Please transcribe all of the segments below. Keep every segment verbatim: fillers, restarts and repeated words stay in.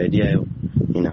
kusaidia ina.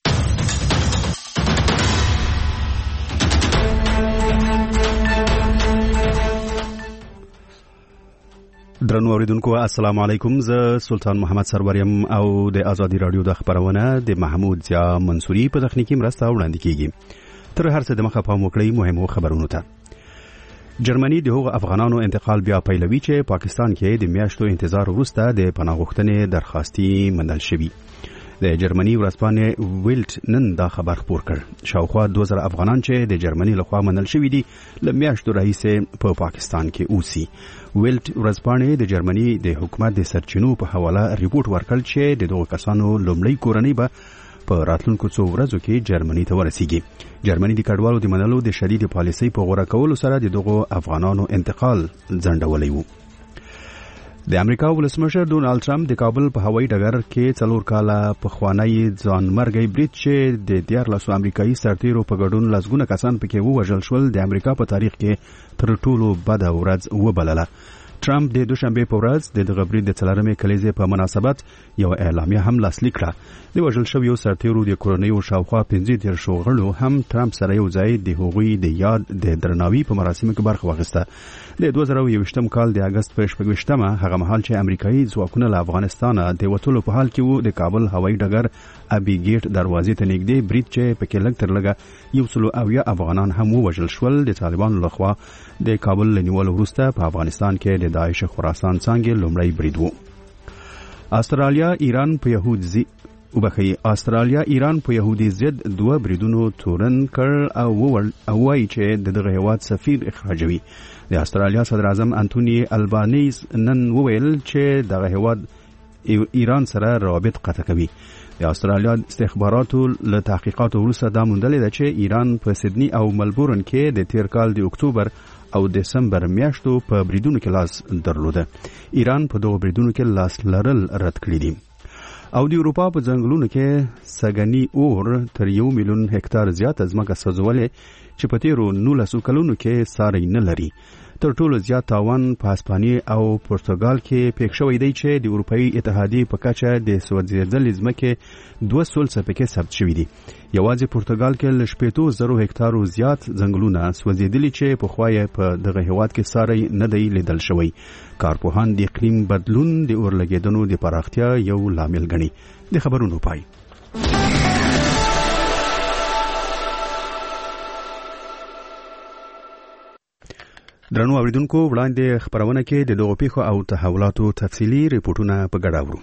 درنو اوریدونکو السلام علیکم. زه سلطان محمد سروریم او د آزادی رادیو د خبرونه د محمود ضیا منصوري په تخنیکی مرسته وړاندې کیږي. تر هر څه د مخه پام وکړئ مهمو خبرونو ته. جرمني د هغو افغانانو انتقال بیا پیلوي چې پاکستان کې د میاشتو انتظار وروسته د پناه غوښتنې درخواستي منل شوی. د جرمني ورځپاڼې ویلټ نن دا خبر خپور کړ. شاوخوا دوه زره افغانان چې د جرمني لخوا منل شوی دي له میاشتو راهیسې په پاکستان کې اوسي. ویلټ ورځپاڼې د جرمني د حکومت د سرچینو په حواله ریپورت ورکړ چې د دغو کسانو لومړی کورنۍ به په راتلونکو څو ورځو کې جرمني ته ورسیږي. جرمني د کډوالو د منلو د شدید پالیسۍ په غوړه کولو سره د دغو افغانانو انتقال ځنډولی و. د امریکا ولسمشر ډونالد ټرمپ د کابل په هوایي ډګر کې څلور کاله پخوانی ځانمرګي برید چې د دیارلسو امریکایي سرتیرو په ګډون لسګونه کسان پکې ووژل شول د امریکا په تاریخ کې تر ټولو بده ورځ وبلله. ټرمپ د دوشنبه په ورځ د دغه برید د څلورمې کلیزې په مناسبت یو اعلامیه هم لاسلیک کړه. د وژل شویو سرتیرو د کورنیو شاوخوا پنځه دیرش غړو هم ټرمپ سره یو ځای د هغوی د یاد د درناوي په مراسمو کې برخه واخیسته. د دوه زره یوویشتم کال د اگست په شپږویشتمه هغه مهال چې امریکایي ځواکونه له افغانستان د وټولو په حال کې وو د کابل هوایي ډګر ابي ګیټ دروازې ته نږدې برید چې پکې لږ تر لږه یو سلو اویا افغانان هم ووژل شول. د طالبانو لخوا د کابل لنیول وروسته په افغانستان کې د داعش خراسان څنګه لومړی برید وو. استرالیا ایران په يهودي وبخي استرالیا ایران په يهودي ضد دوه بریدونو تورن کړ او وویل او وايي چې دغه هیواد سفیر اخراجوي. د استرالیا صدر اعظم انټونی البانیز نن وویل چې دغه هیواد ایران سره روابط قطع کوي. د استرالیا استخباراتو له تحقیقاتو وروسته دا موندل ده چې ایران په سیدنی او ملبورن کې د تیر کال د اکتوبر او دسمبر میاشتو په بریدونو کې لاس درلوده. ایران په دغه بریدونو کې لاس لرل رد کړی دي. او د اروپا په ځنګلونو کې سګنی اور تر یو میلیون هکتار زیات ځمکه سوځولې چې په تیرو نولسو کلونو کې ساری نه لري. تر ټولو زیات تاوان په هسپانیا او پرتګال کې پېښ شوی دی چې د اروپאי اتحادیې په کچه د سوځېدلې ځمکې دوه سلسه پکې ثبت شوی دي. یوازې پرتګال کې ل شپږ زره هکتارو زیات ځنګلونه سوځېدلي چې په خوایې په دغه هیواد کې ساری نه دی لیدل شوی. کارپوهان د اقلیم بدلون د اورلګیدنو د پراختیا یو لامل ګڼي. د خبرونو پای. درنو اوریدونکو وړاندې خبرونه کې د دغو پیښو او تحولاتو تفصیلی ریپورتونه په ګډه اورو.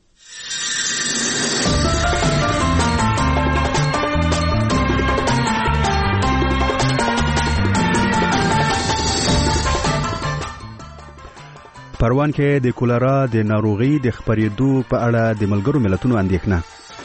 پروان کې د کولرا د ناروغي د خپرېدو په اړه د ملګرو ملتونو اندېښنه.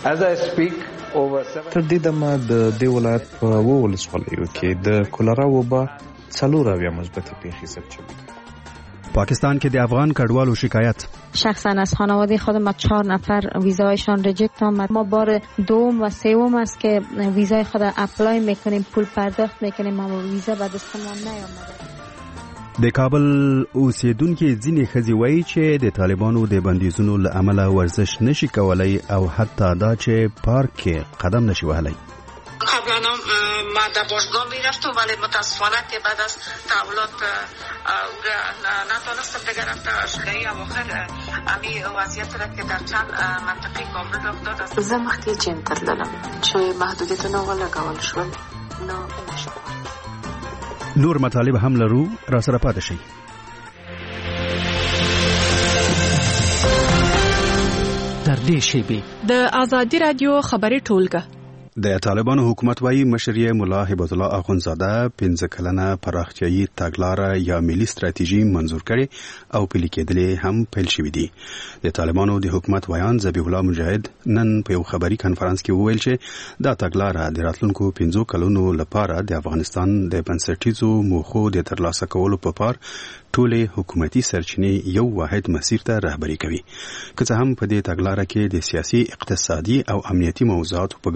تر دې دمه د دې ولایت په اوو ولسوالیو کې د کولرا وبا څلور اویا مثبت پیښې ثبت شوې. پاکستان کې د افغان کډوالو شکایت. شخصا از خانواده خود ما چهار نفر ویزایشان ریجکت آمد. ما بار دوم و سوم است که ویزای خود اپلای میکنیم، پول پرداخت میکنیم اما ویزا به دستمان نیامده. د کابل اوسیدونکو ځینې ښځې وایي چې د طالبانو د بندیزونو له امله ورزش نشي کولای او حتی دا چې پارک کې قدم نشي وهلی. قبلا ما در باشگاه میرفتم ولی متاسفانه که بعد از تحولات نتونستم دیگر رفته شدهی اواخر امی وضعیت را که در چند منطقه کابل رخ داد است. زه مخکې جیم ته تللم چې محدودیتونه ولګول شول نو نشم. نور مطالب هم لرو، را سره پاتې شئ. در دې شیبې د آزادی رادیو خبري ټولګه. د طالبانو حکومت وايي مشر مولا هبت الله اخونزاده پنځه کلنه پراختیايي تګلارې یا ملي ستراتیژي منظور کړي او پلي کېدلې هم پیل شوې دي. د طالبانو د حکومت ویان ذبیح الله مجاهد نن په یو خبري کانفرنس کې وویل چې دا تګلارې د راتلونکو پنځو کلونو لپاره د افغانستان د بنسټیزو موخو د ترلاسه کولو په پار ټولې حکومتي سرچینې یو واحد مسیر ته رهبري کوي. که څه هم په دې تګلارې کې د سیاسي، اقتصادي او امنیتي موضوعاتو په ګډون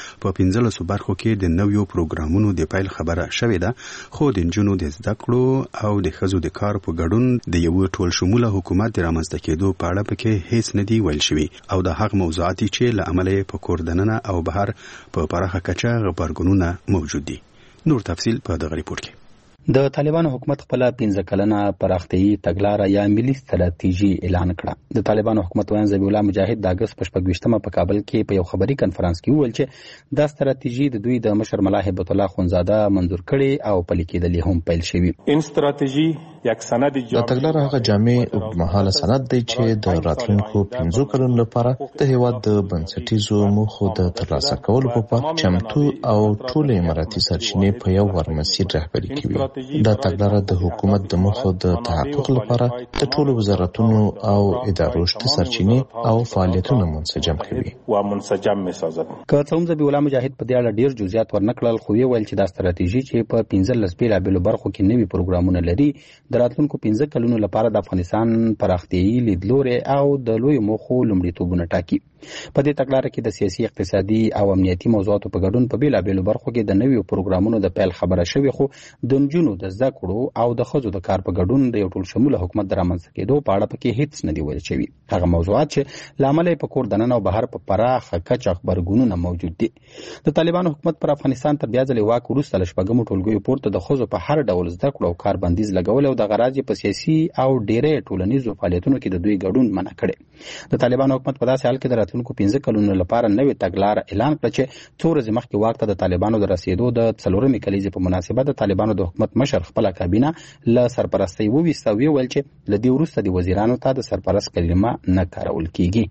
په پنځلسو برخو کې د نویو پروګرامونو د پیل خبره شوې ده، خو د نجونو د زده کړو او د ښځو د کار په ګډون د یو ټول شموله حکومت د رامنځته کېدو په اړه پکې هیڅ نه دی ویل شوی او د هغه موضوعات چې له امله په کور دننه او بهر په پراخه کچه غبرګونونه موجود دي. نور تفصیل په دغه ریپورت کې. د طالبانو حکومت خپل پنځه کلنه پراختیايي تګلاره یا ملي ستراتیژي اعلان کړه. د طالبانو حکومت وایي ذبیح الله مجاهد د اگست په شپږویشتمه په کابل کې په یو خبري کنفرانس کې وویل چې دا ستراتیژي د دوی د مشر ملا هیبت الله خونزاده منظور کړي او پلي کېدل هم پیل شوی. این ستراتیژي یک سند دا تګلاره هغه جامع اوږدمهاله سند دی چې د راتلونکو پنځو کلونو لپاره د هیواد د بنسټیزو موخو د ترلاسه کولو په چمتو او ټول اماراتي سرچینې په یو ورمسیر رهبري کوي. دا تګلاره د حکومت د موخو د تحقق لپاره د ټولو وزارتونو او ادارو شته سرچینې او فعالیتونه منسجم کوي او منسجم میسازد. که څه هم ذبیح الله مجاهد په دې اړه ډیر جزئیات ورنکړل، خو ویل چې دا ستراتیژي چې په پنځلس بیلابېلو برخو کې نوي پروګرامونه لري د راتلونکو پنځه کلونو لپاره د افغانستان پراختیايي لیدلوري او د لوی موخو لومړیتوبونه ټاکي. په دې تګلاره کې د سیاسي، اقتصادي او امنیتي موضوعاتو په ګډون په بیلابېلو برخو کې د نویو پروګرامونو د پیل خبره شوې، خو د نجونو د زده کړو او د ښځو د کار په ګډون د یو ټول شموله حکومت د رامنځته کېدو په اړه پکې هیڅ نه دی ویل شوي. هغه موضوعات چې له امله په کور دننه او بهر په پراخه کچه غبرګونونه موجود دي. د طالبانو حکومت پر افغانستان تر بیا ځلې واک وروسته له شپږمو ټولګیو پورته د ښځو په هر ډول زده کړو او کار بندیز لګول او د غراض په سیاسي او ډېرې ټولنیزو فعالیتونو کې د دوی ګډون منع کړي. د طالبانو حکومت په داسې حال کې د راتلونکو پنځه کلونو لپاره نوې تګلاره اعلان کړه چې څو ورځې مخکې واک ته د طالبانو د رسیدو د څلورمې کلیزې په مناسبت د طالبانو د حکومت مشر خپله کابینه له سرپرستۍ وویسته او ویل چې له دې وروسته د وزیرانو ته د سرپرست کلمه نه کارول کیږي.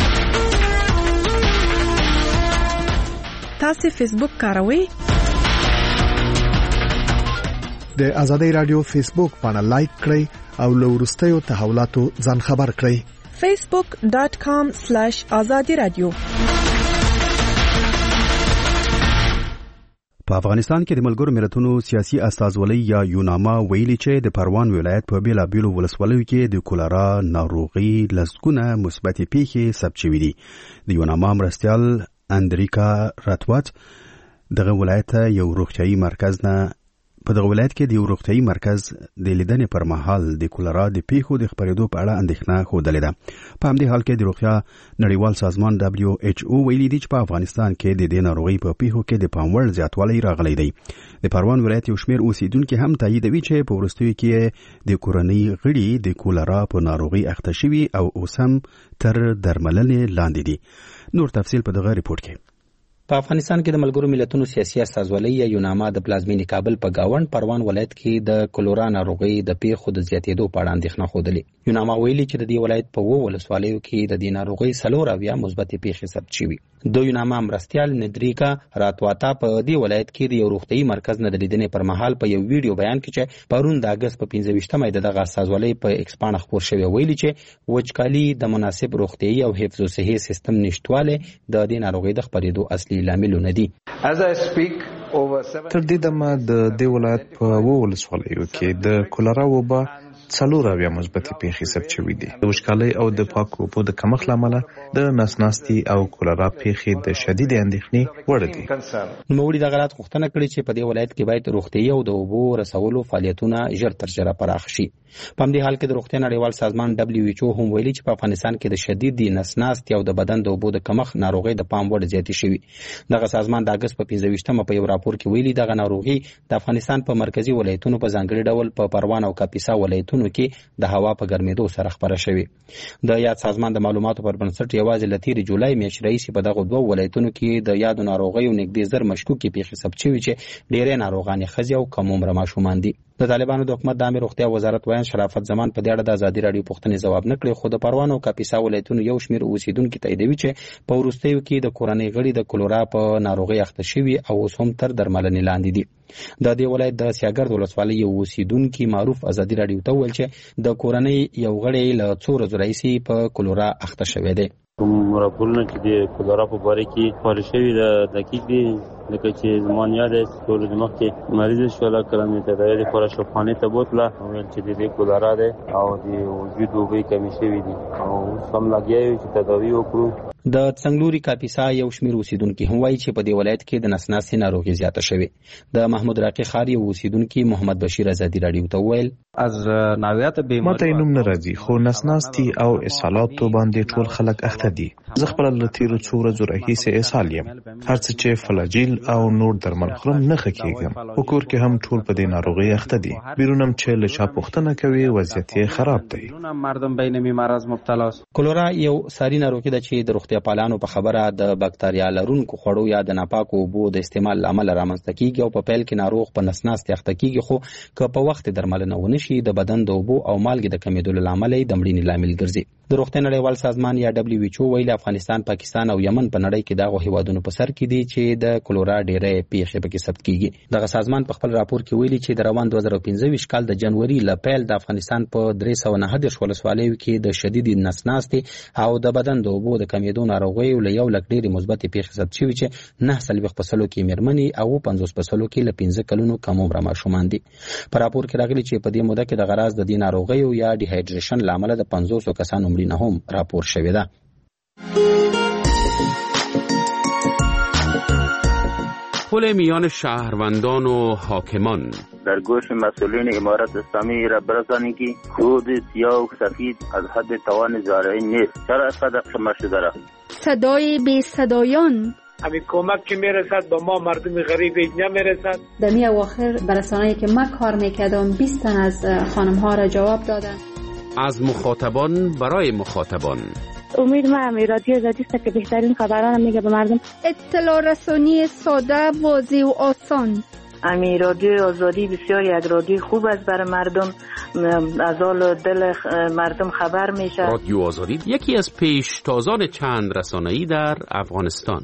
تاسو فیسبوک کاروئ؟ د آزادۍ رادیو فیسبوک باندې لایک کړئ او له وروستیو تحولاتو ځان خبر کړئ. facebook dot com slash azadi radio. په افغانستان کې د ملګرو ملتونو سیاسي استازولۍ یا یوناما ویلي چې د پروان ولایت په بیلابیلو ولسوالیو کې د کولرا ناروغي لسګونه مثبتې پیښې ثبت شوې دي. د یوناما مرستیال اندریکا راتوات دغه ولایت یو روغتیايي مرکز نه په دغه ولایت کې د یو روغتیايي مرکز د لیدنې پر مهال د کولرا د پیښو د خپرېدو په اړه اندېښنه ښودلې ده. په همدې حال کې د روغتیا نړیوال سازمان دبلیو ایچ او ویلي دی چې په افغانستان کې د دې ناروغۍ په پیښو کې د پام وړ زیاتوالی راغلی دی. د پروان ولایت یو شمېر اوسیدونکي هم تاییدوي چې په وروستیو کې د کورنۍ غړي د کولرا په ناروغۍ اخته شوي او اوس هم تر درملنې لاندې دي. نور تفصیل په دغه ریپورت کې. په افغانستان کې د ملګرو ملتونو سیاسي استازولۍ یا یوناما د پلازمینې کابل په گاوند پروان ولایت کې د کولرا ناروغۍ د پیښو د زیاتېدو په اړه اندېښنه ښودلې. یوناما ویلي چې د دې ولایت په اووه ولسوالیو کې د دې ناروغۍ څلور اویا مثبتې پیښې ثبت شوي. د یوناما مرستیال ندریکا راتواتا په دې ولایت کې د یو روغتیايي مرکز نه د لیدنې پر مهال په یو ویډیو بیان کې چې پرون د اگست په پنځه ویشتمه د دغه استازولۍ په ایکس پاڼه خپور شوی ویلي چې وچکالي د مناسب روغتیايي او حفظ الصحې سیستم نشټوالی د دې ناروغۍ د خپرېدو اصلي لاملونه دي. تر دې دمه د دې ولایت په اووه ولسوالیو کې د کولرا وبا څلور اویا مثبتې پیښې ثبت شوي دي. د وچکالۍ او د پاکو اوبو د کمښت له امله د نسناستي او کولرا پیښې د شدیدې اندېښنې وړ دي. نوموړي دغه رات غوښتنه کړې چې په دې ولایت کې باید روغتیايي او د اوبو رسولو فعالیتونه ژر تر ژره پراخ شي. په همدې حال کې د روغتیا نړیوال سازمان دبلیو ایچ او هم ویلي چې په افغانستان کې د شدیدې نسناستي او د بدن د اوبو د کمښت ناروغۍ د پام وړ زیاتې شوي. دغه سازمان د اگست په پنځه ویشتمه په یو راپور کې ویلي دغه ناروغي د افغانستان په مرکزي ولایتونو په ځانګړي ډول په پروان او کاپیسا ولایتونو کې د هوا په ګرمېدو سره خپره شوې. د یاد سازمان د معلوماتو پر بنسټ یوازې له تېرې جولای میاشتې راهیسې په دغو دوو ولایتونو کې د یادو ناروغیو نږدې زر مشکوکې پیښې ثبت شوي چې ډېری ناروغانې ښځې او کم عمره ماشومان دي. د طالبانو د حکومت د عامه روغتیا وزارت وایي شرافت زمان په دې اړه د ازادي راډیو پوښتنې ځواب نه کړې، خو د پروان او کاپیسا ولایتونو یو شمېر اوسیدونکي تاییدوي چې په وروستیو کې د کورنۍ غړي د کولرا په ناروغۍ اخته شوي او اوس هم تر درملنې لاندې دي. د دې ولایت د سیاګرد ولسوالۍ یو اوسیدونکي معروف ازادي راډیو ته وویل چې د کورنۍ یو غړی له څو ورځو راهیسې په کولرا اخته شوی دی. کوم راپورونه چې د کولرا په باره کې خپاره شوي د دقیق دي، لکه چې زما یاد است څو ورځې مخکې مریض شوله، کله مې تداوی لپاره شفاخانې ته بوتله، ویل چې د دې کولرا دی او د وجود اوبه کمې شوي دي او اوس هم لګیا یو چې تداوی وکړو. د څنګلوري کاپیسا یو شمېر اوسیدونکي هم وایي چې په دې ولایت کې د نسناسۍ ناروغي زیاته شوې. د محمود راقي ښار یو اوسیدونکي محمد بشیر ازادي راډیو ته وویل از نوعیت بیماری ماته نوم نه راځي خو نسناستي او اسهالاتو باندې ټول خلک اخته دي. زه خپل له تیرو څو ورځو راهیسې اسهال یم. هر څه چې فلاجیل او نور درمل خورم نه ښه کېږم. په کور کې هم ټول په دې ناروغي اخته دي. بیرونم چې له چا پوښتنه کوي وضعیت یې خراب دی. مردم بین می مرض مبتلا است. کولرا یو ساري ناروغي ده چې د روغتیا پالانو په خبره د بکتریا لرونکو خوړو یا د ناپاکو اوبو د استعمال له امله رامنځته کیږي او په پیل کې ناروغ په نسناستي اخته کیږي، خو که په وخت درملنه ونه شي د بدن د اوبو او مالګې د کمیدلو له امله د مړینې لامل ګرځي. د روغتیا نړیوال سازمان یا دبليو ایچ او ویلي افغانستان، پاکستان او یمن په نړۍ کې دغه هیوادونو په سر کې دي چې د کولرا ډېرې پیښې پکې ثبت کیږي. دغه سازمان په خپل راپور کې ویلي چې د روان دوه زره پنځه ویشت کال د جنوري له پیل د افغانستان په درې سوه نهه دېرش ولسوالیو کې د شدید نسناستي او د بدن د اوبو د کمیدو ناروغیو له یو لک ډېرې مثبتې پیښې ثبت شوي چې نه څلوېښت په سلو کې مېرمنې او پنځوس په سلو کې له پنځه کلونو کم عمره ماشومان دي. په راپور کې راغلي چې په دې موده کې د غراز د دې ناروغیو یا ډیهایډریشن له امله د پنځوسو کسانو مړینه هم راپور شوې ده. پل میان شهروندان و حاکمان در گوش مسئولین امارت اسلامی را برسانید که خود سیاه و سفید از حد توان زارعی نیست. چرا صدق شما شده را؟ صدای بی صدایان همین کمک که میرسد با ما مردم غریب نمیرسد. در می اواخر برسانه‌ای که من کار میکردم بیست تن از خانم ها را جواب دادن. از مخاطبان برای مخاطبان. امید ما هم رادیو آزادی است که بهترین خبران میگه به مردم. اطلاع رسانی ساده، واضح و آسان. امی رادیو آزادی بسیار یک رادیو خوب است برای مردم، از حال دل مردم خبر میشه. رادیو آزادی یکی از پیشتازان چند رسانه‌ای در افغانستان.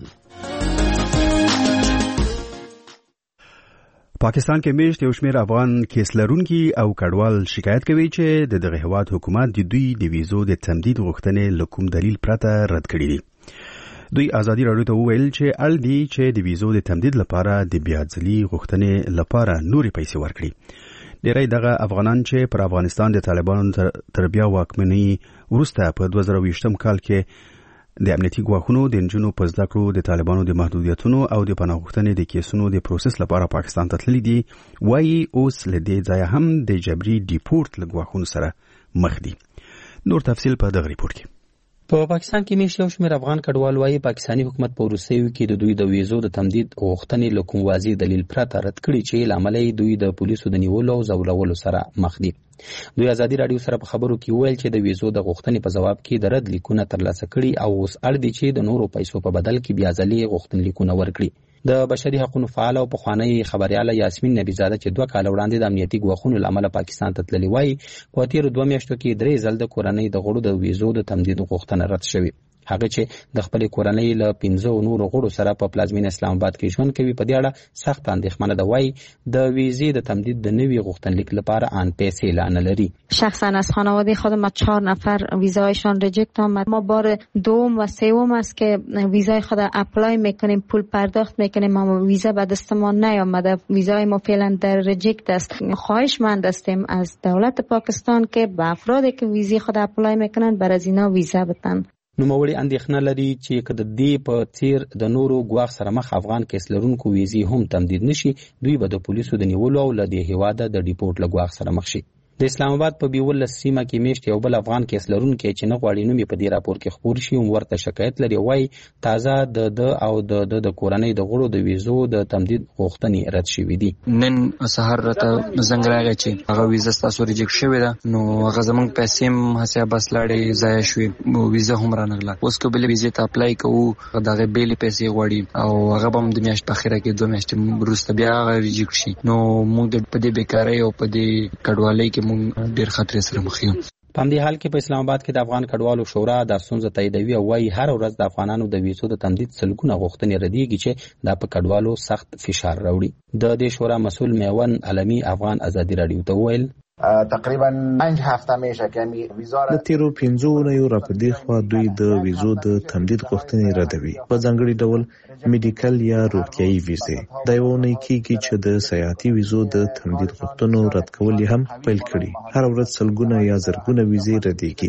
پاکستان کې میشت یو شمېر افغان کیس لرونکي او کډوال شکایت کوي چې د دغه هیواد حکومت د دوی د ویزو د تمدید غوښتنې له کوم دلیل پرته رد کړي دي. دوی ازادي راډیو ته وویل چې اړ دي چې د ویزو د تمدید لپاره د بیا ځلي غوښتنې لپاره نورې پیسې ورکړي. ډېری دغه افغانان چې پر افغانستان د طالبانو تر بیا واکمنۍ وروسته په دوه زره ویشتم کال کې د امنیتي ګواښونو د نجونو په زده کړو د طالبانو د محدودیتونو او د پناه غوښتنې د کیسونو د پروسس لپاره پاکستان ته تللي دي، وایي اوس له دې ځایه هم د جبري ډیپورټ له ګواښونو سره مخ دي. نور تفصیل په دغه ریپورت کې. په پاکستان کې میشت یو شمېر افغان کډوال وایي پاکستاني حکومت په وروستیو کې د دوی د ویزو د تمدید غوښتنې له کوم واضح دلیل پرته رد کړي چې له امله یې دوی د پولیسو د نیولو او ځورولو سره مخ دي. دوی ازادي راډیو سره په خبرو کې وویل چې د ویزو د غوښتنې په ځواب کې د رد لیکونه ترلاسه کړي او اوس اړ دي چې د نورو پیسو په بدل کې بیا ځلې غوښتنلیکونه ورکړي. د بشري حقوقو فعال او پخوانی خبرياله یاسمین نبیزاده چې دوه کال وړاندې د امنیتي ګواښونو له امله پاکستان ته تللی وای، په تیر دوه میاشتو کې درې ځل د کورنۍ د غړو د ویزو د تمدید غوښتنه رد شوې. هغه چې د خپل کورنۍ له پنځو نورو غړو سره په پلازمین اسلام آباد کې ژوند کوي په دې اړه سخت اندېښمنه ده. وایي د ویزې د تمدید د نوي غوښتنلیک لپاره آن پیسې لا نه لري. شخصا از خانواده خودم چهار نفر ویزایشان ریجکت آمد. ما بار دوم و سوم است که ویزای خود اپلای میکنیم، پول پرداخت میکنیم، اما ویزا به دست ما نیامده. ویزای ما فعلا در ریجکت است. خواهشمند هستیم از دولت پاکستان که به افرادی که ویزای خود اپلای میکنند بر از اینا ویزا بدن. نوموړي اندېښنه لري چې که د دې په څیر د نورو ګواښ سره مخ افغان کیس لرونکو ویزې هم تمدید نشي، دوی به د پولیسو د نیولو او له دې هیواده د ډیپورټ له ګواښ سره مخ شي. د اسلام آباد په بیولس سیمه کې میشت یو بل افغان کیس لرونکی چې نه غواړي نوم یې په دې راپور کې خپور شي هم ورته شکایت لري. وایي تازه د د او د د د کورنۍ د غړو د ویزو د تمدید غوښتنې رد شوې دي. نن سهار راته زنګ راغی چې هغه ویزه ستاسو ریجکټ شوې ده، نو هغه زموږ پیسې هم هسې بس لاړې ضایع شوې، ویزه هم رانغله. اوس که بلې ویزې ته اپلای کوو دغه بېلې پیسې غواړي او هغه به هم د میاشت په اخره کې دوه میاشتې وروسته بیا هغه ریجکټ شي. نو موږ په دې بیکارۍ او په دې کډوالۍ کې موږ ډېر خطرې سره مخ یو. په همدې حال کې په اسلام آباد کې د افغان کډوالو شورا دا ستونزه تاییدوي او وایي هر ورځ د افغانانو د ویزو د تمدید سلګونه غوښتنې ردېږي چې دا په کډوالو سخت فشار راوړي. د دې شورا مسؤل میون علمي افغان ازادي راډیو ته وویل تقریبا پنج هفته میشه که ویزا د تیرو پنځو اونیو راپدې خوا دوی د ویزو د تمدید غوښتنې ردوي، په ځانګړي ډول میډیکل یا روغتیايي ویزې. دا یو اونۍ کېږي چې د سیاحتي ویزو د تمدید غوښتنو رد کول هم پیل کړي. هر ورځ سلګونه یا زرګونه ویزې ردېږي.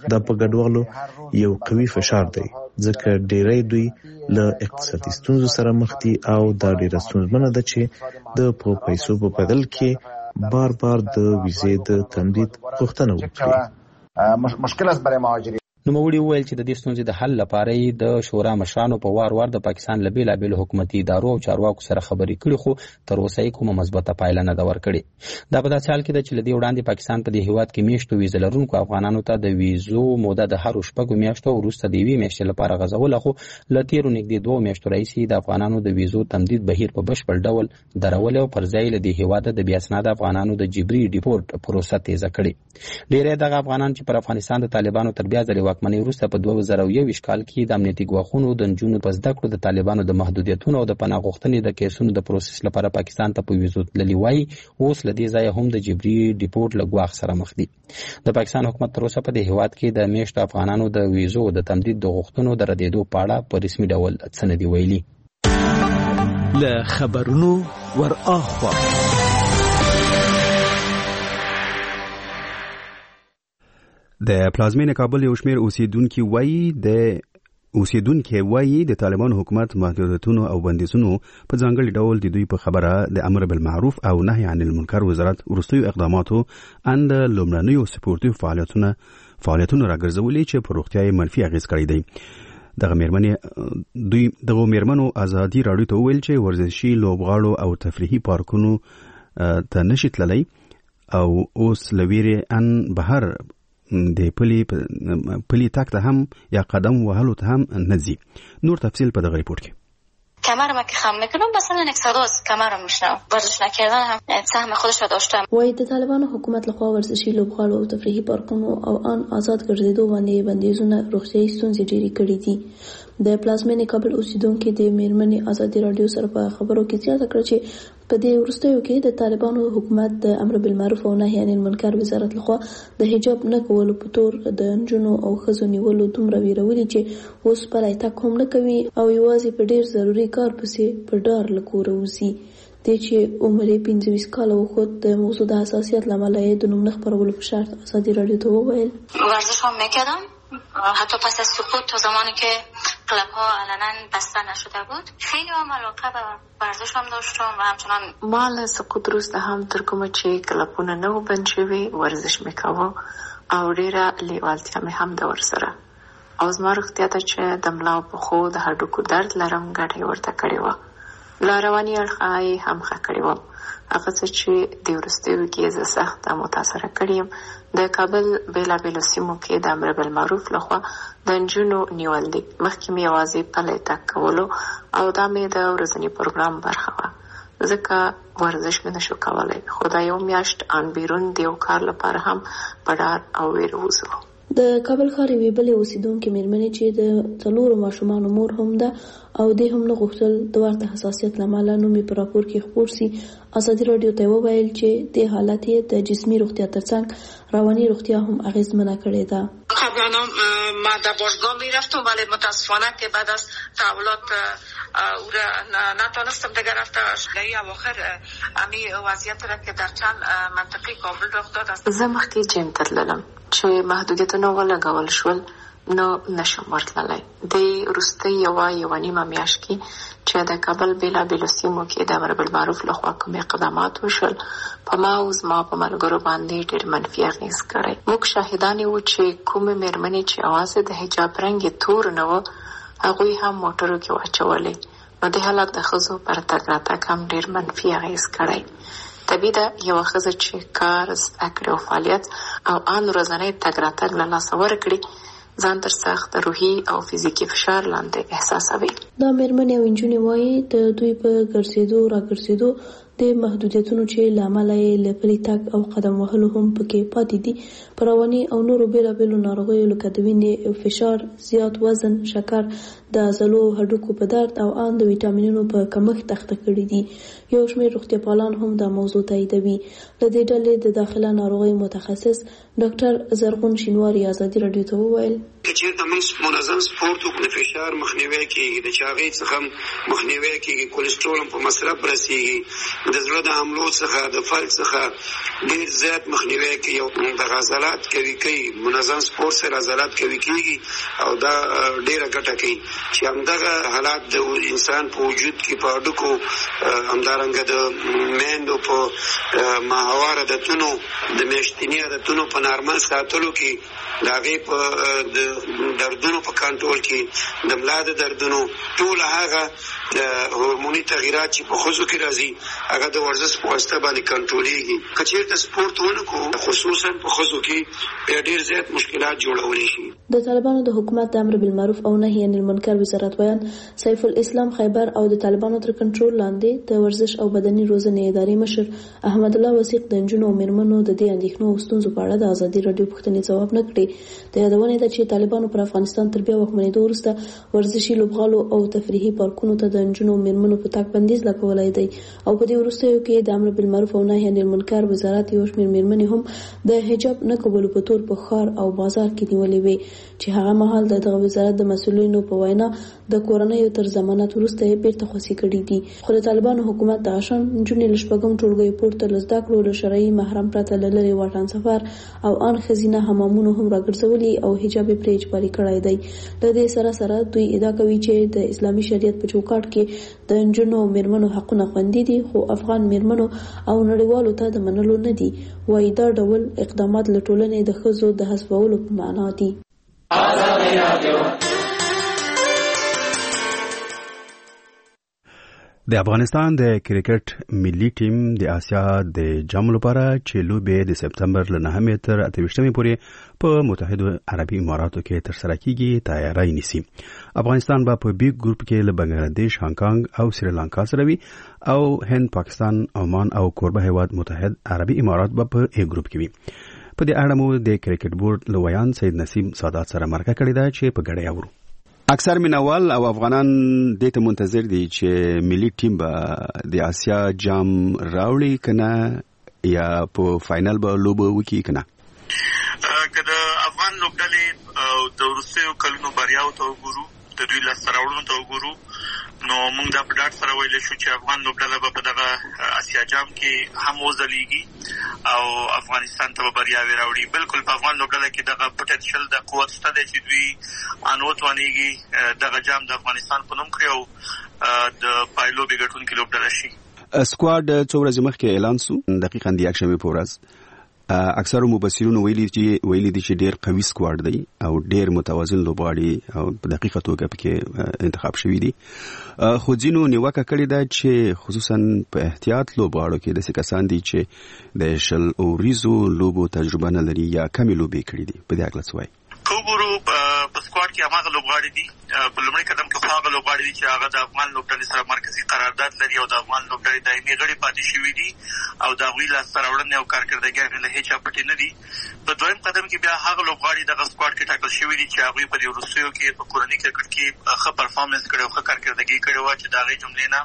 دا په ګډوالو یو قوي فشار دی ځکه ډیری دوی له اقتصادي ستونزو سره مخ دي او دا ډیره ستونزمنه ده چې د په پیسو په بدل کې بار بار د ویزې د تمدید غوښتنه وکړي. مشکل است برای مهاجرین. نوموړي وویل چې د دې ستونزې د حل لپاره د شورا مشرانو په وار وار د پاکستان له بېلابېلو حکومتي ادارو او چارواکو سره خبرې کړي خو تر اوسه یې کومه مثبته پایله نه ده ورکړې. دا په داسې حال کې ده چې له دې وړاندې پاکستان په دې هېواد کې میاشتو ویزه لرونکو افغانانو ته د ویزو موده د هرو شپږو میاشتو وروسته د یوې میاشتې لپاره غځوله خو له تېرو نږدې دوو میاشتو راهیسې د افغانانو د ویزو تمدید بهیر په بشپړ ډول درولی او پر ځای له دې هېواده د بې اسناده افغانانو د جبري ډیپورټ پروسه تیزه کړې. ډېری دغه افغانان چې پر افغانستان د طالبانو تر بیا ځلې واکمنۍ وروسته په دوه زره یوویشت کال کې د امنیتي ګواښونو د نجونو په زده کړو د طالبانو د محدودیتونو او د پناه غوښتنې د کیسونو د پروسس لپاره پاکستان ته په ویزو تللي وایي اوس له دې ځایه هم د جبري ډیپورټ له ګواښ سره مخ دي. د پاکستان حکومت تر اوسه په دې هېواد کې د میاشتو افغانانو د ویزو د تمدید د غوښتنو د ردېدو په اړه په رسمي ډول څه نه دي ویلي. له خبرونو ور اخوا د پلازمینې کابل یو شمېر اوسیدونکي وایي د اوسیدونکي وایي د طالبانو حکومت محدودیتونو او بندیزونو په ځانګړي ډول د دوی په خبره د امر بالمعروف او نهي عن المنکر وزارت وروستیو اقداماتو اند لومړنیو سپورتي فعالیتونه فعالیتونه راګرځولي چې په روغتیا یې منفي اغېز کړی دی. دغه میرمنې دوی دغه میرمنو ازادي راډیو ته وویل چې ورزشي لوبغاړو او تفریحي پارکونو ته نشي تللی او اوس له ویرې ان بهر د پلی پلی تاک ته هم یا قدم وهلو ته هم نزی. نور تفصیل په دغه ریپورت کې. کمرم که خم میکنم مثلا یک صدا از کمرم میشنم ورزش نکردن هم سهم خودش را داشتم. وای د طالبانو حکومت لخوا ورزشي لوبغاړو او تفریحي پارکونو او ان آزاد ګرځېدو باندې بندیزونه روغتیايي ستونزې ډېرې کړې دي. د پلازمینې کابل اوسیدونکو د میرمنې ازادي راډیو سره په خبرو کې زیاته کړه چې په دې وروستیو کې د طالبانو حکومت د امر بالمعروف او نهي عن المنکر وزارت لخوا د حجاب نه کولو په تور د نجونو او ښځو نیولو دومره ویرولي چې اوس پلی تګ هم نه کوي او یوازې په ډېر ضروري کار پسې په ډار له کوره وځي. دی چې عمر یې پنځه ویشت کاله وښود د موضوع د حساسیت له امله یې د نوم نه خپرولو په شرط ازادي راډیو ته وویل ورزش هم میکردم حتی پس از سقوط تا زمانی که کلب ها علنا بسته نشده بود خیلی هم علاقه به ورزش هم داشتم و همچنان مال سقوط روسته هم تر کومه چې کلبونه نه و بند شوي ورزش میکاوه او ډېره لیوالتیا مې هم ده ورسره او زما روغتیا ته چې د ملا او پښو د هډوکو درد لرم ګټه یې ورته کړې وه. له رواني اړخه یې هم ښه کړې وم. هغه څه چې د وروستیو کې زه سخته متاثره کړې یم د کابل بېلابېلو سیمو کې د امر بالمعروف لخوا د نجونو نیول دي. مخکې مې یوازې پلی تګ کولو او دا مې د ورځني پروګرام برخه وه ځکه ورزش مې نشو کولی خو دا یو میاشت ان بیرون د یو کار لپاره هم په ډار او ویره وځو. د کابل ښار یوې بلې اوسیدونکې میرمنې چې د څلورو ماشومانو مور هم ده او دې هم نه غوښتل د ورته حساسیت له امله نوم یې په راپور کې خپور سي ازادي راډیو ته وویل چې دې حالت یې د جسمي روغتیا ترڅنګ رواني روغتیا هم اغېزمنه کړې ده. قبلا ما در باشگاه میرفتم ولی متاسفانه که بعد از تحولات او را نتانستم دیگر رفتش. در اواخر امی وضعیت را که در چند منطقه کابل رخ داد است. زه مخکې جیم ته تللم چې محدودیتونه ولګول شول نو نشم ورتللی. د وروستۍ یوه یوه نیمه میاشت کې چې د کابل بېلابېلو سیمو کې د امر بالمعروف لخوا کوم اقدامات وشول په ما او زما په ملګرو باندې ډېر منفي اغېز کړی. موږ شاهدان یو چې کومې مېرمنې چې یوازې د حجاب رنګ یې تور نه و هغوی هم موټرو کې واچولې نو د حالت د ښځو پر تګ راتګ هم ډېر منفي اغېز کړی. طبیعي ده یوه ښځه چې کار زده کړې او فعالیت او ان ورځنی تګ راتګ له لاسه ورکړي ځان تر سخت روحي او فزیکي فشار لاندې احساسوي. دا مېرمنې او نجونې وایي د دوی په ګرځېدو راګرځېدو د محدودیتونو چې له امله یې له پلي تګ او قدم وهلو هم پکې پاتې دي په رواني او نورو بېلابېلو ناروغیو لکه د وینې فشار زیات وزن شکر د عضلو هډوکو په درد او ان د ویټامینونو په کمښت اخته کړي دي. یو شمېر روغتیاپالان هم دا موضوع تاییدوي. له دې ډلې د داخله ناروغیو متخصص ډاکټر زرغون شینواري ازادي راډیو ته وویل که چېرته موږ منظم سپورت وکړو د فشار مخنیوی کېږي د چا هغې څخه مخنیوی کېږي. کولېسټرول هم په مصرف رسېږي. د زړه د حملو څخه د فلج څخه ډېر زیات مخنیوی کوي او د عضلات قوي کوي. منظم سپورت سره عضلات قوي کېږي او دا ډېره ګټه کوي چې همدغه حالات د انسان په وجود کې په هډوکو همدارنګه د میندو په ماهوار عادتونو د میاشتني عادتونو په نارمل ساتلو کې د هغې په د دردونو په کنټرول کې د ملا د دردونو ټول هغه د هورموني تغییرات چې په ښځو کې راځي هغه د ورزش په واسطه باندې کنټرولېږي. که چېرته سپورت ونه کړو خصوصا په ښځو کې بیا ډېر زیات مشکلات جوړولی شي. د طالبانو د حکومت د امر بالمعروف او نهي عن المنکر وزارت بیان سیف الاسلام خیبر او د طالبانو تر کنټرول لاندې د ورزش او بدني روزنې ادارې مشر احمد الله وثیق د نجونو او میرمنو د دې اندېښنو او ستونزو په اړه د ازادي راډیو پوښتنې ځواب نه کړې. د یادونې ده چې طالبانو پر افغانستان تر بیا واکمنېدو وروسته ورزشي لوبغالو او تفریحي پارکونو ته د نجونو او میرمنو په تګ بندیز لګولی دی او په دې وروستیو کې د امر بالمعروف او نهي عن المنکر وزارت یو شمېر میرمنې هم د حجاب نه کولو په تور په ښار او بازار کې نیولې وې چې هغه مهال د دغه وزارت د مسؤلینو په وینا د کورنیو تر ضمانت وروسته یې بیرته خوسي کړي دي. خو د طالبانو حکومت د عشان نجونې له شپږم ټولګیو پورته له زده کړو له شرعي محرم پرته له لرې واټن سفر او ان ښځینه حمامونو هم راګرځولي او حجاب یې پرې اجباري کړی دی. د دې سره سره دوی ادعا کوي چې د اسلامي شریعت په چوکاټ کې د نجونو او میرمنو حقونه خوندي دي خو افغان میرمنو او نړیوالو ته د منلو نه دي. وایي دا ډول اقدامات له ټولنې د ښځو د حذفولو په معنا دي. د افغانستان د کرکټ ملي ټیم د آسیا د جام لپاره چې لوبې د سپتمبر له نهمې تر اته ویشتمې پورې په متحده عربي اماراتو کې ترسره کیږي تیاری نیسي. افغانستان به په بي ګروپ کې له بنگلاديش، هانګ کانګ او سریلانکا سره وي او هند، پاکستان، عمان او کوربه هیواد متحده عربي امارات به په ا ګروپ کې وي. په دې اړه مو د کرکټ بورډ لویان سید نسیم سادات سره مرکه کړې ده چې په ګډه اورو. اکثر مینوال او افغانان دې ته منتظر دي چې ملي ټیم به د آسیا جام راوړي کنه یا په فائنل به لوب وکړي کنه. که د افغان لوبډلې او د وروستیو کلونو بریاو ته وګورو، د دوی لاسته راوړنو ته وګورو، نو موږ دا په ډاډ سره ویلی شو چې افغان لوبډله به په دغه آسیا جام کې هم وځلیږي او افغانستان ته به بریاوې راوړي. بلکل په افغان لوبډله کې دغه پټنشل د قوت شته دی چې دوی ان وتوانېږي دغه جام د افغانستان په نوم کړي او د پایلوبې ګټونکې لوبډله شي. سکواډ څو ورځې مخکې اعلان سو، دقیقاً د یکشنبې په ورځ. اکثر مبصرون ویلي چې ویلي دي چې ډېر قوي سکواډ دی او ډېر متوازن لوبغاړي او په دقیقه توګه پکې انتخاب شوي دي. خو ځینو نیوکه کړې ده چې خصوصا په احتیاط لوبغاړو کې داسې کسان دي چې د شل اوریزو لوبو تجربه نه لري یا کمې لوبې کړې دي. په دې اړه څه وایي؟ که وګورو په سکواډ کې هماغه لوبغاړي دي، په لومړي قدم کې خو هغه لوبغاړي دي چې هغه د افغان لوبډلې سره مرکزي قرارداد لري او د افغان لوبډلې دایمي غړي پاتې شوي دي او د هغوی لاسته راوړنې او کارکردګۍ له هېچا پټې نه دي. په دویم قدم کې بیا هغه لوبغاړي دغه سکواډ کې ټاکل شوي دي چې هغوی په دې وروستیو کې په کورني کرکټ کې ښه پرفارمنس کړی او ښه کارکردګي کړې وه چې د هغې جملې نه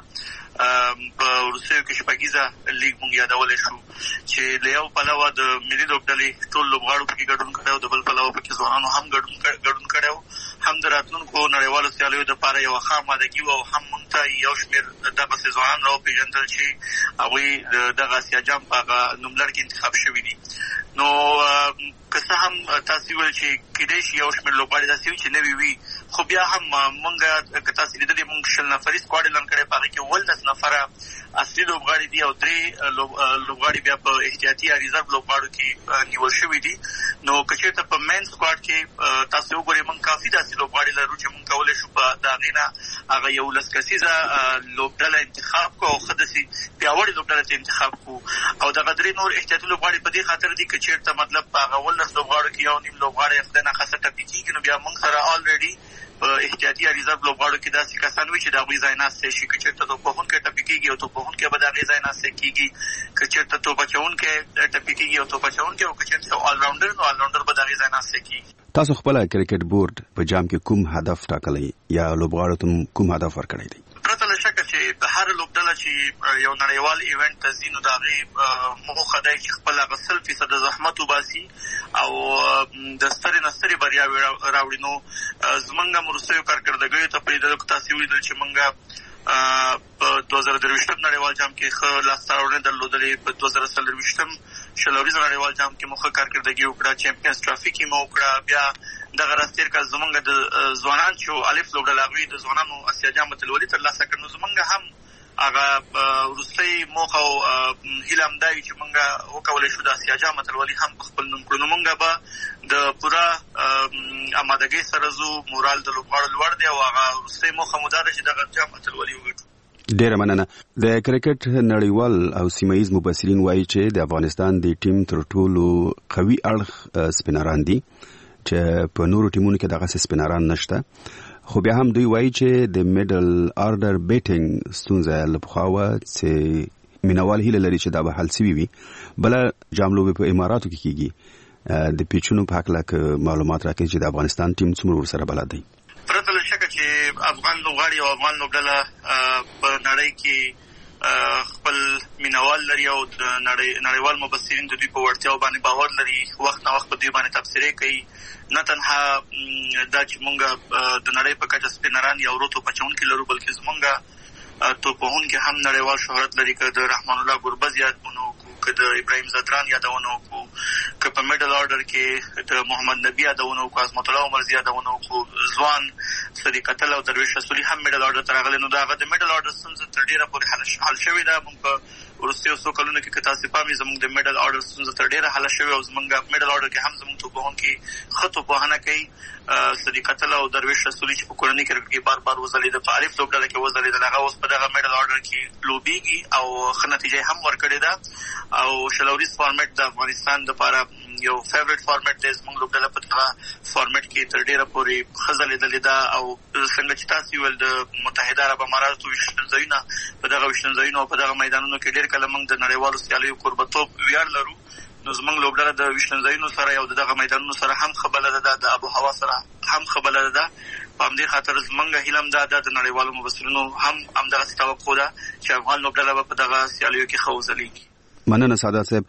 په وروستیو کې شپږیزه لیګ مونږ یادولی شو چې له یو پلوه د ملي لوبډلې ټول لوبغاړو پکې ګډون کړی او د بل پلوه پکې ځوانانو هم ګډون کړی و. هم د راتلونکو نړیوالو سیالیو دپاره یوه ښه امادګي وه او هم مونږ ته یو شمېر دغسې ځوانان راوپېژندل چې هغوی د دغه آسیا جام په هغه نوملړ کې انتخاب شوي دي. نو که څه هم تاسې وویل چې کیدای شي یو شمېر لوبغاړي داسې وي چې نوي وي، خو بیا هم مونږ که تاسې لیدلې مونږ شل نفري سکواډ اعلان کړی، په هغې کې اوولس نفره اصلي لوبغاړي دي او درې لوبغاړي بیا په احتیاطي یا ریزرو لوبغاړو کې نیول شوي دي. نو که چېرته په مین سکواډ کې تاسې وګورئ مونږ کافي داسې لوبغاړي لرو چې مونږ کولی شو په د هغې نه هغه یولس کسیزه لوبډله انتخاب کړو او ښه داسې پیاوړې لوبډله ته انتخاب کړو. او دغه درې نور احتیاطي لوبغاړي په دې خاطر دي که چېرته مطلب په هغه اوولس لوبغاړو کې یو نیم لوبغاړی خدای ناخواسته ټپي کېږي، نو بیا مونږ سره آلریډي په احتیاطي یا ریزرو لوبغاړو کې داسې کسان وي چې د هغوی ځای ناستی شي. که چېرته توپوهونکی ټپي کېږي او توپوهونکی به د هغې ځای ناستی کېږي، که چېرته توپ اچوونکی ټپي کېږي او توپ اچوونکی، او که چېرته آلراونډر نو آلراونډر به د هغې ځای ناستی کېږي. تاسو خپله کرکټ بورډ په جام کې کوم هدف ټاکلی یا لوبغاړو ته کوم هدف ورکړی دی؟ پرته له شکه چې هر لوبډله کله چې یو نړیوال ایونت ته ځي نو د هغې موخه دی چې خپل هغه سل فیصده زحمت وباسي او د سترې نه سترې بریاوې راوړي. نو زمونږ هم وروستیو کارکردګیو ته په لیدلو کې تاسې ولیدل چې مونږ په دوه زره درویشتم نړیوال جام کې ښه لاسته راوړنې درلودلې. په دوه زره څلرویشتم شل اوريزه نړیوال جام کې مو ښه کارکردګي وکړه، چمپیونز ټرافي کې مو وکړه. بیا دغه راز تېر کال زمونږ د ځوانان چې الف لوبډله هغوی د ځوانانو اسیا جام اتلولي ترلاسه کړ. نو زمونږ هم هغه وروستۍ موخه او هیله همدا وي چې مونږ وکولی شو د اسیا جام اتلولي هم په خپل نوم کړو. نو مونږ به د پوره امادګۍ سره ځو، مورال د لوبغاړو لوړ دی او هغه وروستۍ موخه مو دا ده چې دغه جام اتلولي وګټو. ډیره مننه. د کرکټ نړیوال او سیمایي مبصرین وایي چې د افغانستان د ټیم تر ټولو قوي اړخ سپینران دي چې په نورو ټیمونو کې دغه سپینران نشته، خو بیا هم دوی وایي چې د میډل آرډر بیټینګ ستونزه له پخوا وه چې مینوال هیله لري چې دا به حل سوي وي. بله جام لوبې په اماراتو کې کیږي، د پیچونو په هکله که معلومات راکړي چې د افغانستان ټیم څومره ورسره بلد دی؟ پرته له شکه چې افغان لوبغاړي او افغان لوبډله په نړۍ کې خپل مینوال لري او د نړیوال مبصرین د دوی په وړتیاو باندې باور لري، وخت نه وخت په دوی باندې تبصرې کوي. نه تنها دا چې مونږ د نړۍ په کچه سپینران یا ورو توپ اچوونکي لرو، بلکې زمونږ توپوهونکي هم نړیوال شهرت لري. که د رحمان الله ګربز یادونه وکړو، که د ابراهیم زدران یادونه وکړو، که په میډل آرډر کې د محمد نبي یادونه وکړو، عظمت الله عمرزي یادونه وکړو، ځوان صدیق اتل او درویش رسولي هم میډل آرډر ته راغلي. نو د هغه د میډل آرډر ستونزه تر ډېره پورې حل شوې ده. مونږ په وروستیو څو کلونو کې که تاسې پام وي زموږ د میډل آرډر ستونزه تر ډېره حل شوې او زموږ میډل آرډر کې هم زموږ توپوهونکي ښه توپوهنه کوي. صدیق اتل او درویش رسولي چې په کورني کرکټ کې بار بار وځلېده، په الف لوبډله کې وځلېدل، هغه اوس په دغه میډل آرډر کې لوبېږي او ښه نتیجه هم ورکړې ده. او شل اوريز فارمیټ د افغانستان دپاره یو فیوریټ فارمیټ دی. زموږ لوبډله په دغه فارمیټ کې تر ډېره پورې ښه ځلېدلې ده او څنګه چې تاسې وویل د متحده عرب اماراتو ویشتنځایونه په دغه ویشتنځایونو او په دغه میدانونو کې ډېر کله موږ د نړیوالو سیالیو کوربهتوب ویاړ لرو. نو زموږ لوبډله د ویشتنځایونو سره او د دغه میدانونو سره هم ښه بلده ده، د آب و هوا سره هم ښه بلده ده. په همدې خاطر زموږ هیله هم دا ده د نړیوالو مبصرینو هم همدغسې توقع ده چې افغان لوبډله به په دغه سیالیو کې ښه وځلېږي. مننه سعادت صاحب.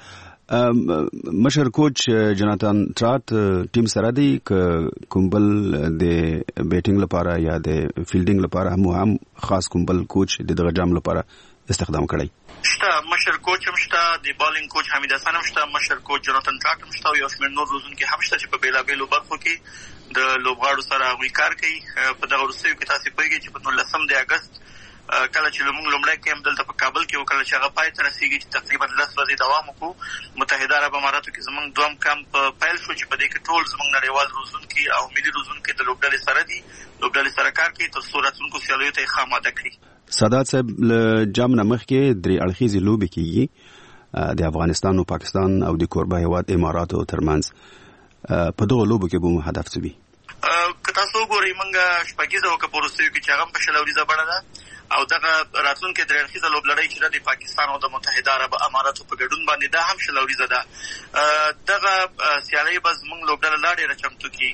مشر کوچ جناتان ټراټ ټیم سره دی که کوم بل د بیټینګ لپاره یا د فیلډینګ لپاره هم هم خاص کوم بل کوچ د دغه جام لپاره استخدام کړی؟ شته، مشر کوچ هم شته، د بالینګ کوچ حمید حسن هم شته، مشر کوچ جناتان ټراټ هم شته او یو شمېر نور روزونکي هم شته چې په بېلابېلو برخو کې د لوبغاړو سره هغوی کار کوي. په دغه وروستیو کې تاسې پوهېږئ چې په نولسم د اګست کله چې موږ لومړی کیمپ دلته په کابل کې وکړل چې هغه پای ته رسېږي چې تقریبا لس ورځې دوام وکړو. متحده عرب اماراتو کې زموږ دوم کمپ پیل شو چې په دې کې ټول زموږ نړیوال روزونکي او ملي روزونکي د لوبډلې سره دي، لوبډلې سره کار کوي تر څو راتلونکو سیالیو ته یې ښه آماده کړي. سادات صاحب، له جام نه مخکې درې اړخیزې لوبې کېږي د افغانستان او پاکستان او د کوربه هېواد اماراتو ترمنځ. په دغو لوبو کې به مو هدف څه وي؟ که تاسو وګورئ موږ شپږیزه وکړه په وروستیو کې چې هغه هم په شل اوريزه بڼه ده او دغه راتلونکې درې اړخیزه لوبلړۍ چې ده د پاکستان او د متحده عرب اماراتو په ګډون باندې دا هم شل اوريزه ده. دغه سیالۍ به زموږ لوبډله لا ډېره چمتو کړي.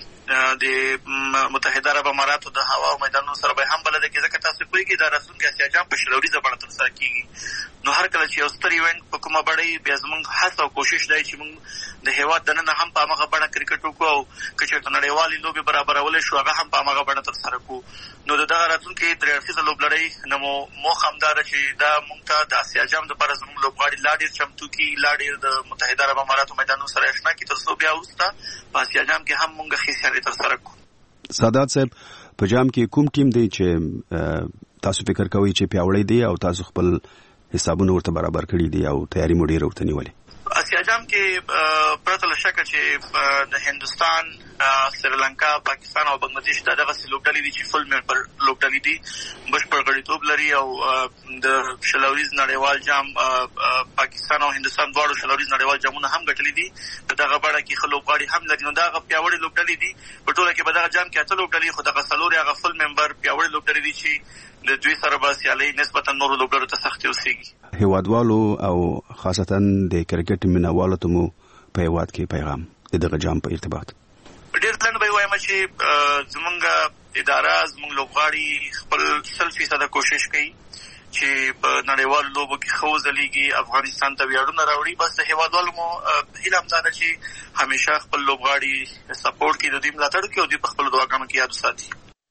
د متحده عرب اماراتو د هوا او میدانونو سره به هم بلده کړي، ځکه تاسو پوهېږئ دا راتلونکی اسیا جام په شل اوريزه بڼه ترسره کېږي. نو هر کله چې یو ستر ایونټ په کومه بڼه بیا زموږ هڅه او کوشش دی چې موږ د هېواد دننه هم په همغه بڼه کرکټ وکړو او که چېرته نړیوالې لوبې برابرولی شو هغه هم په همغه بڼه ترسره کړو. نو د دغه راتلونکې درې اړخیزه لوبلړۍ نه مو موخه همدا ده چې دا موږ ته د اسیا جام دپاره زموږ لوبغاړي لا ډېر چمتو کړي، لا ډېر د متحده عرب اماراتو میدانونو سره اشنا کړي تر څو بیا وروسته په اسیا جام کې هم موږ ښې سیالۍ ترسره کړو. سادات صاحب، په جام کې کوم ټیم دی چې تاسو فکر کوئ چې پیاوړی دی او تاسو خپل حسابونه ورته برابر کړي دي او تیاری مو ډېره ورته نیولې؟ اسیا جام کې پرته له شکه چې د هندوستان، سریلانکا، پاکستان او بنګلادیش دا دغسې لوبډلې دي چې فل ممبر لوبډلې دي، بشپړ غړیتوب لري او د شل اوريز نړیوال جام پاکستان او هندوستان دواړو شل اوريز نړیوال جامونه هم ګټلي دي. په دغه بڼه کې ښه لوبغاړي هم لري. نو دا هغه پیاوړې لوبډلې دي. په ټوله کې به دغه جام کې اته لوبډلې، خو دغه څلور یې هغه فل ممبر پیاوړې لوبډلې دي چې د دوی سره به سیالۍ نسبتا نورو لوبډلو ته سختې اوسېږي. هېوادوالو او خاصتا د کرکټ مینوالو ته مو په هېواد کې پیغام د دغه جام په ارتباط؟ ډېر لنډ به یې وایم چې زموږ اداره، زموږ لوبغاړي خپل سل فیصده کوشش کوي چې په نړیوالو لوبو کې ښه وځلیږي، افغانستان ته ویاړونه راوړي. بس د هیوادوالو مو هیله همدا ده چې همیشه خپل لوبغاړي سپورټ کړي، د دوی ملاتړ کړي او دوی په خپلو دعاګانو کې یاد وساتي.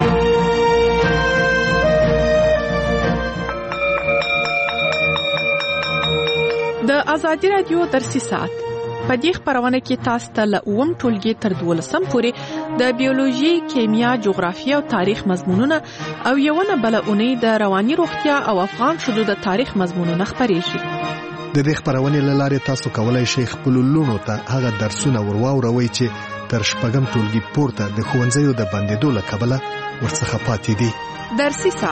د ازادي رادیو درسي ساعت په دې خبرونه کې تاسو ته له اووم ټولګي تر دولسم پورې د بیولوژي، کیمیا، جغرافیه او تاریخ مضمونونه او یوونه بل اونۍ د رواني روغتیا او افغان شذو د تاریخ مضمونونه خبرېږي. د دې خبرونې له لارې تاسو کولای شئ خپل لونو ته هغه درسونه ورواوروي چې تر شپږم ټولګي پورته د ښوونځیو د بندیدو له کبله ورڅخه پاتې دي. درسي ساعت